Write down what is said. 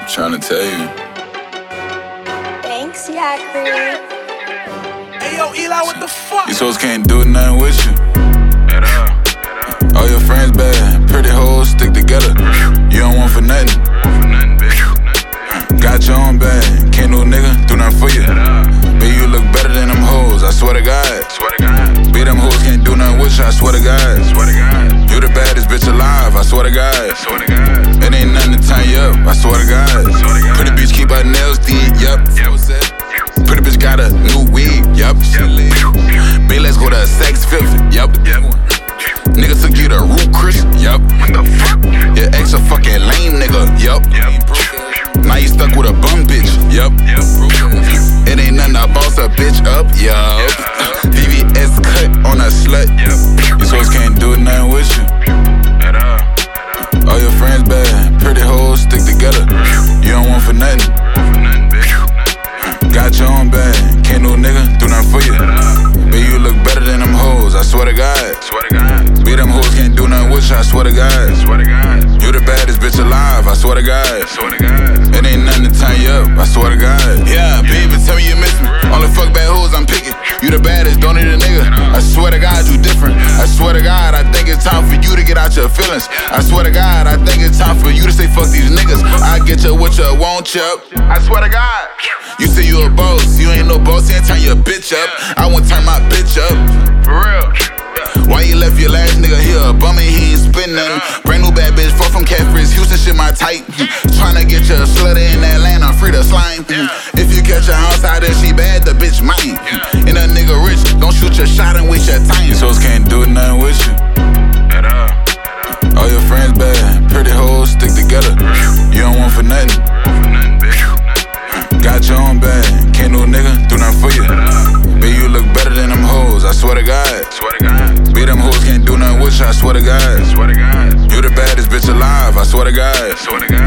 Tryna tell you. Thanks, Yakri. Hey yo, Eli, what the fuck? These hoes can't do nothing with you. All your friends bad, pretty hoes stick together. You don't want for nothing. Got your own bag, can't no nigga do nothing for you. Baby, you look better than them hoes, I swear to God. Be them hoes can't do nothing with you, I swear to God. You the baddest bitch alive, I swear to God. It ain't nothing to tie you up, I swear to God. Pretty bitch keep her nails deep, yup. Pretty bitch got a new wig, yup. Baby, let's go to sex filth, yup. Nigga took you to Root Chris, yup. Your ex a fucking lame nigga, yup. Now you stuck with a bum bitch, yup. It ain't nothing to boss a bitch up, yup. VVS cut on a slut. These hoes can't do nothing with you. All your friends bad, pretty hoes stick together. You don't want for nothing. Got your own bag, can't no nigga do nothing for you. Baby, you look better than them hoes, I swear to God. Be them hoes can't do nothing with you, I swear to God. You the baddest bitch alive, I swear to God. It ain't nothing to tie you up, I swear to God. Yeah, baby, tell me you miss me. All the fuck bad hoes I'm picking. You the baddest, don't need a nigga. I swear to God, you different. I swear to God, I think it's time for you to get out your feelings. I swear to God, I think it's time for you to say fuck these niggas. I get you what you want, yup. I swear to God. You say you a boss, you ain't no boss, you ain't turn your bitch up. I won't turn my bitch up. For real. Why you left your last nigga here a bum and he ain't spin nothing? Brand new bad bitch, far from catfish, Houston shit my type. Tryna get your slutter in Atlanta, free the slime. If you catch her outside and she bad, the bitch mine. And a nigga rich, don't shoot your shot and waste your time. These hoes can't do nothing with you. All your friends bad, pretty hoes stick together. You don't want for nothing. Got your own bag, can't no nigga do nothing for you. Baby, you look better than them hoes, I swear to God. Be them hoes can't do nothing with you, I swear to God. You the baddest bitch alive, I swear to God.